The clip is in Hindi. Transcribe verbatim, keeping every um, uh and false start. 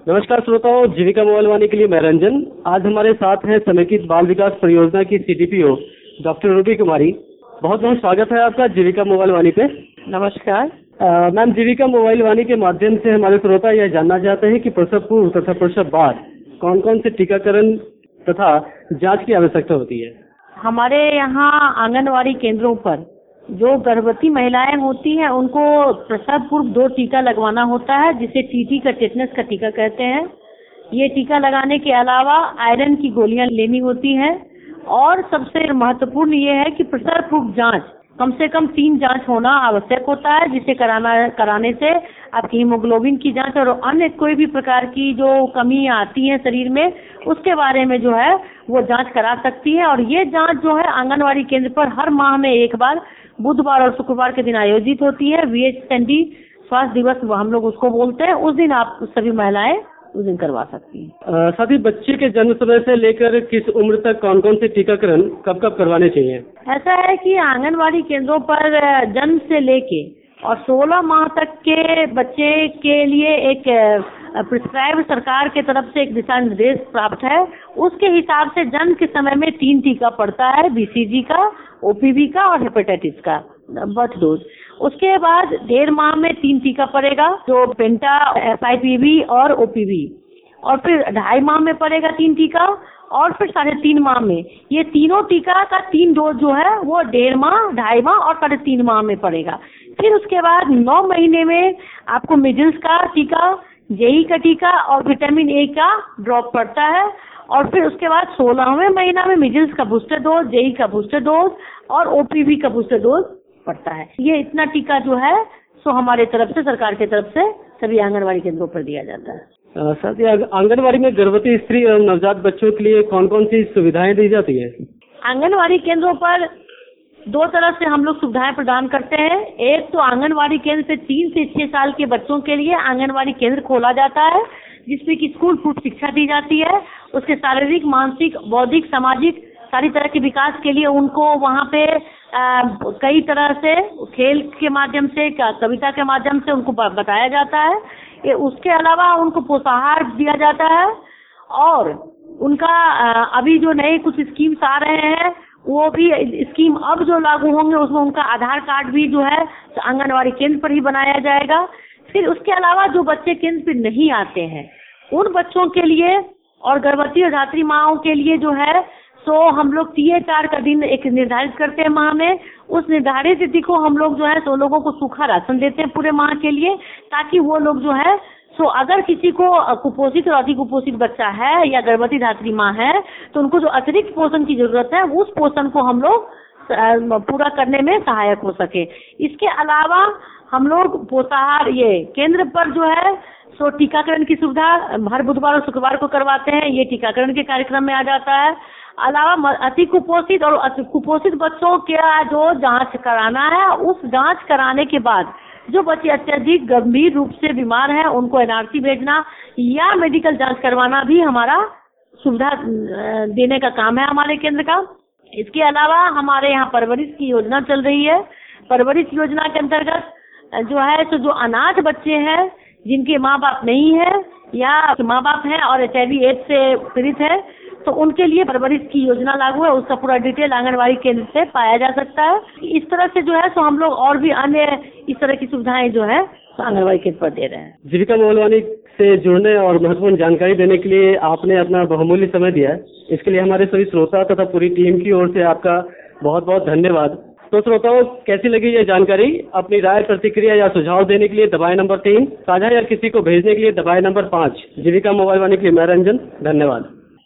नमस्कार श्रोताओं, जीविका मोबाइल वाणी के लिए मैं रंजन। आज हमारे साथ हैं समेकित बाल विकास परियोजना की सीडीपीओ डॉक्टर रूबी कुमारी। बहुत बहुत स्वागत है आपका जीविका मोबाइल वाणी पे। नमस्कार मैम, जीविका मोबाइल वाणी के माध्यम से हमारे श्रोता यह जानना चाहते हैं कि प्रसव पूर्व तथा प्रसव बाद कौन कौन से टीकाकरण तथा जांच की आवश्यकता होती है। हमारे यहाँ आंगनवाड़ी केंद्रों पर जो गर्भवती महिलाएं होती हैं उनको प्रसव पूर्व दो टीका लगवाना होता है, जिसे टीटी का टेटनस का टीका कहते हैं। ये टीका लगाने के अलावा आयरन की गोलियां लेनी होती हैं और सबसे महत्वपूर्ण ये है कि प्रसव पूर्व जांच कम से कम तीन जांच होना आवश्यक होता है, जिसे कराना कराने से आपकी हीमोग्लोबिन की जांच और अन्य कोई भी प्रकार की जो कमी आती है शरीर में उसके बारे में जो है वो जांच करा सकती है। और ये जांच जो है आंगनवाड़ी केंद्र पर हर माह में एक बार बुधवार और शुक्रवार के दिन आयोजित होती है। वी एच एन डी स्वास्थ्य दिवस हम लोग उसको बोलते हैं। उस दिन आप सभी महिलाएं उस दिन करवा सकती हैं। साथ ही बच्चे के जन्म समय से लेकर किस उम्र तक कौन कौन से टीकाकरण कब कब करवाने चाहिए। ऐसा है कि आंगनवाड़ी केंद्रों पर जन्म से लेके और सोलह माह तक के बच्चे के लिए एक प्रिस्क्राइब सरकार के तरफ से एक दिशा निर्देश प्राप्त है। उसके हिसाब से जन्म के समय में तीन टीका पड़ता है, बीसीजी का, ओपीवी का और हेपेटाइटिस का बर्थ डोज। उसके बाद डेढ़ माह में तीन टीका पड़ेगा, जो पेंटा, एफआईपीवी और ओपीवी। और फिर ढाई माह में पड़ेगा तीन टीका और फिर साढ़े तीन माह में। ये तीनों टीका का तीन डोज जो है वो डेढ़ माह, ढाई माह और साढ़े तीन माह में पड़ेगा। फिर उसके बाद नौ महीने में आपको मिजल्स का टीका, जेई का टीका और विटामिन ए का ड्रॉप पड़ता है। और फिर उसके बाद सोलहवें महीना में मिजल्स का बूस्टर डोज, जेई का बूस्टर डोज और ओपीवी का बूस्टर डोज पड़ता है। ये इतना टीका जो है सो हमारे तरफ से, सरकार की तरफ से सभी आंगनवाड़ी केंद्रों पर दिया जाता है। साथ ही आंगनवाड़ी में गर्भवती स्त्री और नवजात बच्चों के लिए कौन कौन सी सुविधाएं दी जाती है। आंगनवाड़ी केंद्रों पर दो तरह से हम लोग सुविधाएं प्रदान करते हैं। एक तो आंगनवाड़ी केंद्र से तीन से छह साल के बच्चों के लिए आंगनवाड़ी केंद्र खोला जाता है, जिसमें कि स्कूल पूर्व शिक्षा दी जाती है। उसके शारीरिक, मानसिक, बौद्धिक, सामाजिक सारी तरह के विकास के लिए उनको वहाँ पे आ, कई तरह से खेल के माध्यम से, कविता के माध्यम से उनको बताया जाता है। ये उसके अलावा उनको पोषाहार दिया जाता है और उनका आ, अभी जो नए कुछ स्कीम्स आ रहे हैं वो भी स्कीम अब जो लागू होंगे उसमें उनका आधार कार्ड भी जो है तो आंगनवाड़ी केंद्र पर ही बनाया जाएगा। फिर उसके अलावा जो बच्चे केंद्र पर नहीं आते हैं उन बच्चों के लिए और गर्भवती और धात्री माँओं के लिए जो है तो हम लोग टी एच आर का दिन एक निर्धारित करते हैं माह में। उस निर्धारित तिथि को हम लोग जो है तो लोगों को सूखा राशन देते हैं पूरे माह के लिए, ताकि वो लोग जो है तो अगर किसी को कुपोषित और अति कुपोषित बच्चा है या गर्भवती धात्री माँ है तो उनको जो अतिरिक्त पोषण की जरूरत है उस पोषण को हम लोग पूरा करने में सहायक हो सके। इसके अलावा हम लोग पोषाहार ये केंद्र पर जो है सो टीकाकरण की सुविधा हर बुधवार और शुक्रवार को करवाते हैं। ये टीकाकरण के कार्यक्रम में आ जाता है। अलावा अति कुपोषित और अति कुपोषित बच्चों का जो जांच कराना है, उस जांच कराने के बाद जो बच्चे अत्यधिक गंभीर रूप से बीमार हैं उनको एनआरसी भेजना या मेडिकल जांच करवाना भी हमारा सुविधा देने का काम है हमारे केंद्र का। इसके अलावा हमारे यहाँ परवरिश की योजना चल रही है। परवरिश योजना के अंतर्गत जो है तो जो अनाथ बच्चे हैं जिनके माँ बाप नहीं है या माँ बाप हैं और एच आई वी एड्स से पीड़ित है तो उनके लिए परवरिश की योजना लागू है। उसका पूरा डिटेल आंगनवाड़ी केंद्र से पाया जा सकता है। इस तरह से जो है तो हम लोग और भी अन्य इस तरह की सुविधाएं जो है तो आंगनवाड़ी केंद्र पर दे रहे हैं। जीविका मोबाइल वाणी से जुड़ने और महत्वपूर्ण जानकारी देने के लिए आपने अपना बहुमूल्य समय दिया है, इसके लिए हमारे सभी श्रोता तथा पूरी टीम की ओर से आपका बहुत बहुत धन्यवाद। तो श्रोताओं, कैसी लगी ये जानकारी? अपनी राय, प्रतिक्रिया या सुझाव देने के लिए दबाए नंबर तीन, साझा या किसी को भेजने के लिए दबाए नंबर पाँच। जीविका मोबाइल वाणी के लिए मैं रंजन, धन्यवाद।